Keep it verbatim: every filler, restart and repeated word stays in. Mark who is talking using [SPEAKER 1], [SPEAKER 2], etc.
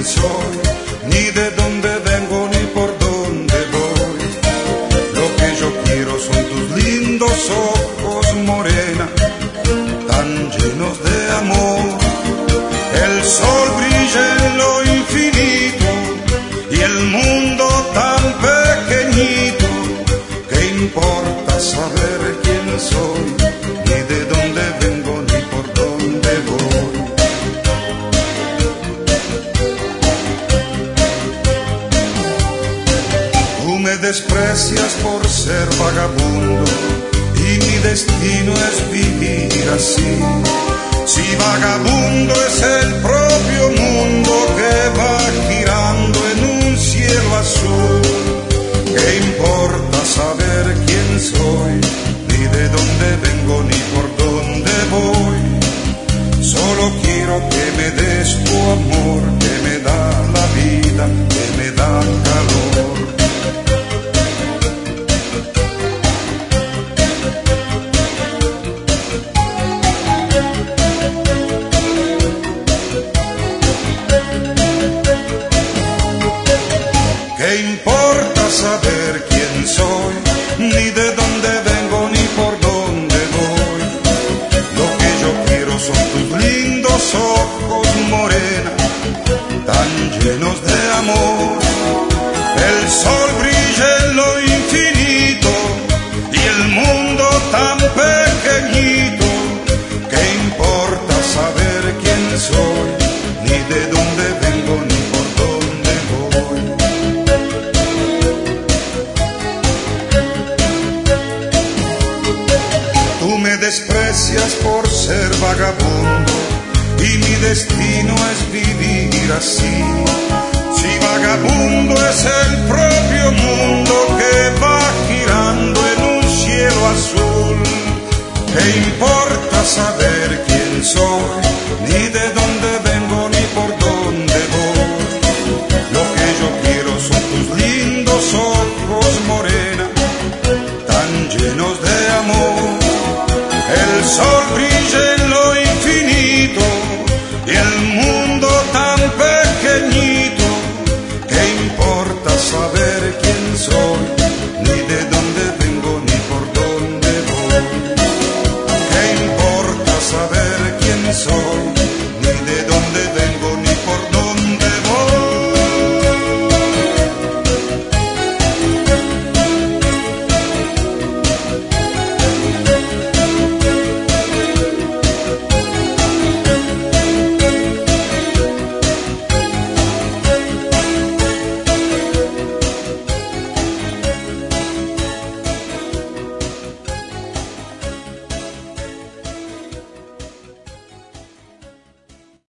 [SPEAKER 1] soy, ni de dónde vengo, ni por dónde voy. Lo que yo quiero son tus lindos ojos, morena, tan llenos de amor. El sol brilla en lo infinito y el mundo tan pequeñito. ¿Qué importa saber quién soy, ni de dónde vengo, ni por dónde voy? Tú me desprecias por ser vagabundo y mi destino es vivir así. Si vagabundo es el propio mundo que va girando en un cielo azul, ¿qué importa saber quién soy, ni de dónde vengo, ni por dónde voy? Solo quiero que me des tu amor, que me da la vida, que me da calor. ¿Qué importa saber quién soy, ni de dónde vengo, ni por dónde voy? Lo que yo quiero son tus lindos ojos, morena, tan llenos de amor. El sol brilla en lo infinito y el mundo tan pequeñito. ¿Qué importa saber quién soy, ni de dónde vengo, ni por dónde voy? Tú me desprecias por ser vagabundo y mi destino es vivir así. Si vagabundo es el propio mundo que va girando en un cielo azul, ¿qué importa saber quién soy, ni de dónde vengo, ni por dónde voy? Lo que yo quiero son tus lindos ojos, morena, tan llenos de amor. El sol brilla